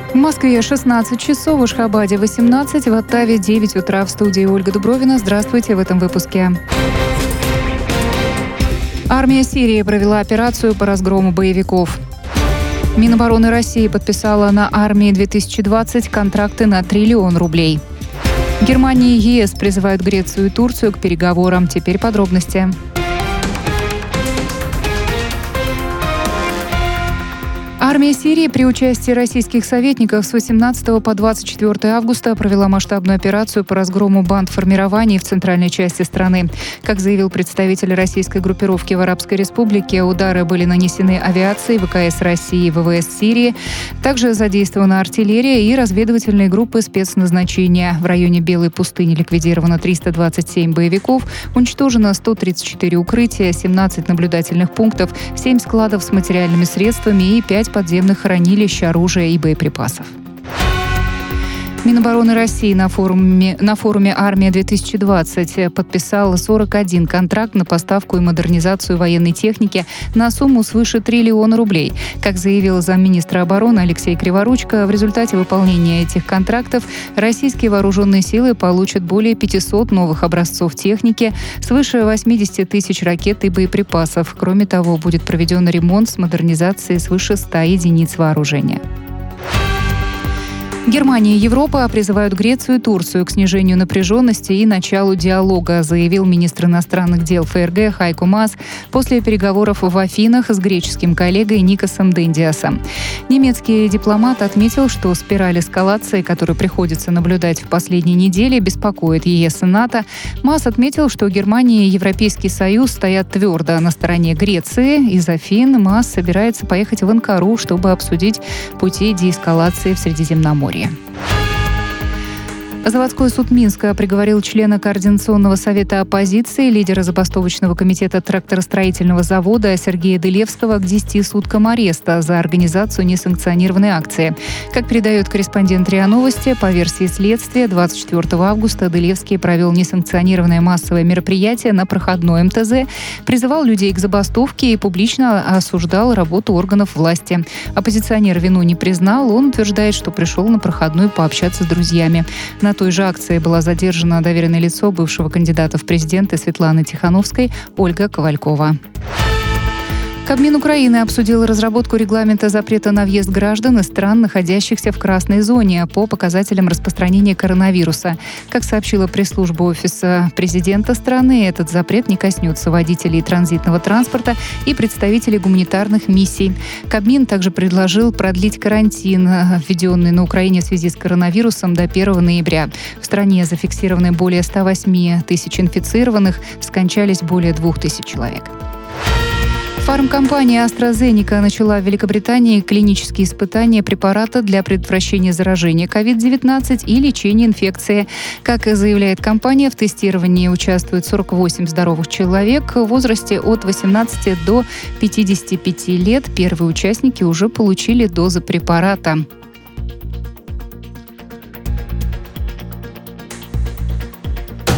В Москве 16 часов, в Ашхабаде 18, в Оттаве 9 утра. В студии Ольга Дубровина. Здравствуйте в этом выпуске. Армия Сирии провела операцию по разгрому боевиков. Минобороны России подписала на армии 2020 контракты на 1 триллион рублей. Германия и ЕС призывают Грецию и Турцию к переговорам. Теперь подробности. Армия Сирии при участии российских советников с 18 по 24 августа провела масштабную операцию по разгрому бандформирований в центральной части страны. Как заявил представитель российской группировки в Арабской Республике, удары были нанесены авиацией ВКС России и ВВС Сирии. Также задействована артиллерия и разведывательные группы спецназначения. В районе Белой пустыни ликвидировано 327 боевиков, уничтожено 134 укрытия, 17 наблюдательных пунктов, 7 складов с материальными средствами и 5 подземных хранилищ оружия и боеприпасов. Минобороны России на форуме «Армия-2020» подписала 41 контракт на поставку и модернизацию военной техники на сумму свыше 1 триллиона рублей. Как заявил замминистра обороны Алексей Криворучко, в результате выполнения этих контрактов российские вооруженные силы получат более 500 новых образцов техники, свыше 80 тысяч ракет и боеприпасов. Кроме того, будет проведен ремонт с модернизацией свыше 100 единиц вооружения. Германия и Европа призывают Грецию и Турцию к снижению напряженности и началу диалога, заявил министр иностранных дел ФРГ Хайко Маас после переговоров в Афинах с греческим коллегой Никосом Дендиасом. Немецкий дипломат отметил, что спираль эскалации, которую приходится наблюдать в последние недели, беспокоит ЕС и НАТО. Маас отметил, что Германия и Европейский Союз стоят твердо на стороне Греции. Из Афин Маас собирается поехать в Анкару, чтобы обсудить пути деэскалации в Средиземноморье. Заводской суд Минска приговорил члена Координационного совета оппозиции, лидера забастовочного комитета тракторостроительного завода Сергея Дылевского к 10 суткам ареста за организацию несанкционированной акции. Как передает корреспондент РИА Новости, по версии следствия, 24 августа Дылевский провел несанкционированное массовое мероприятие на проходной МТЗ, призывал людей к забастовке и публично осуждал работу органов власти. Оппозиционер вину не признал, он утверждает, что пришел на проходной пообщаться с друзьями. На той же акции была задержана доверенное лицо бывшего кандидата в президенты Светланы Тихановской Ольга Ковалькова. Кабмин Украины обсудил разработку регламента запрета на въезд граждан из стран, находящихся в красной зоне, по показателям распространения коронавируса. Как сообщила пресс-служба Офиса президента страны, этот запрет не коснется водителей транзитного транспорта и представителей гуманитарных миссий. Кабмин также предложил продлить карантин, введенный на Украине в связи с коронавирусом, до 1 ноября. В стране зафиксированы более 108 тысяч инфицированных, скончались более 2000 человек. Фармкомпания AstraZeneca начала в Великобритании клинические испытания препарата для предотвращения заражения COVID-19 и лечения инфекции. Как и заявляет компания, в тестировании участвуют 48 здоровых человек в возрасте от 18 до 55 лет. Первые участники уже получили дозы препарата.